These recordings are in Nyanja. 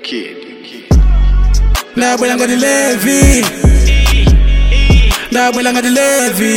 Nabwela ngati Levi. Nabwela ngati Levi.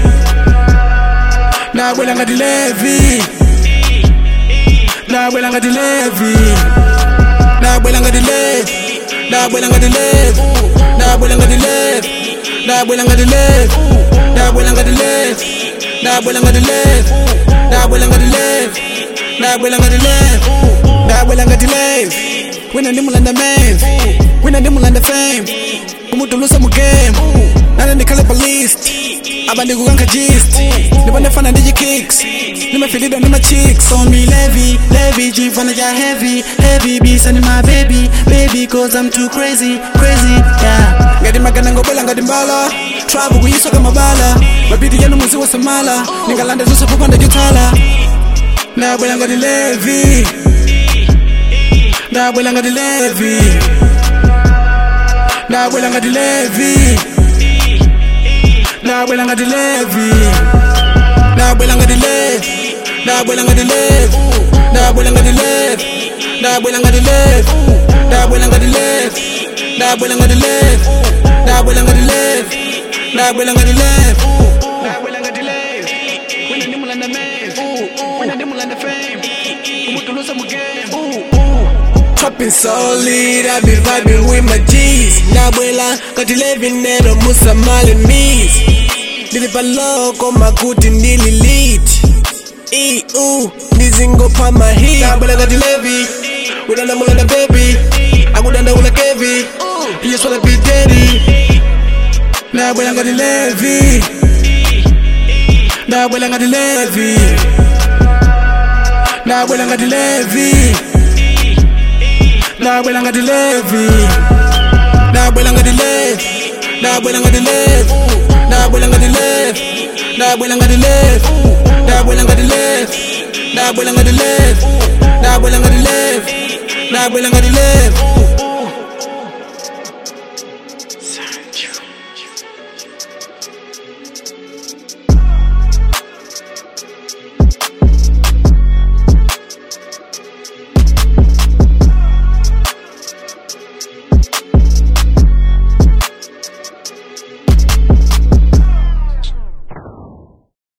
Nabwela ngati Levi. Nabwela ngati Levi. Nabwela ngati Levi. Nabwela ngati Levi. Nabwela ngati Levi. Nabwela ngati Levi. Nabwela ngati Levi. Nabwela ngati Levi. Nabwela ngati Levi. Nabwela ngati Levi. Nabwela ngati Levi. Wina ndimulanda mave. Wina ndimulanda fame. Kumutulusa mu game. Nana ndikale balist. Aba ndikukanka gist. Ndibonefana ndiji kicks. Nimefilida nima chicks. Call me Levi, Levi, G-Fana ja heavy, heavy beats and my baby, baby, cause I'm too crazy, crazy, yeah. Ngadi magana ngobela ngadi mbala. Travel kuyiso kama bala. Mabidi yanu muzi wa samala. Ningalanda zusa kupanda jutala. Nabwela ngadi Levi. Nabwela ngadi Levi. Nabwela ngadi Levi. Nabwela ngadi Levi. Nabwela ngadi Levi. Nabwela ngadi Levi. Nabwela ngadi Levi. Nabwela ngadi Levi. Nabwela ngadi Levi. Nabwela ngadi Levi. Nabwela ngadi Levi. Nabwela ngadi Levi. Nabwela ngadi Levi. Wina ndimulanda mave. Wina ndimulanda fame. Kumutulusa mu game. Trapping solid, I be vibing with my G's. Nabwela ngati Levi neno musa mali knees. Nilipa loko makuti nililit. Nizingo pa my heat. Nabwela ngati Levi. Wina ndamulanda baby. Akudanda ula Kevi. He just wanna be daddy. Nabwela ngati Levi. Nabwela ngati Levi. Nabwela ngati Levi. Nabwela ngati Levi. Nabwela ngati Levi. Nabwela ngati Levi. Nabwela ngati Levi. Nabwela ngati Levi. Nabwela ngati Levi. Nabwela ngati Levi. Nabwela ngati Levi. Nabwela ngati Levi.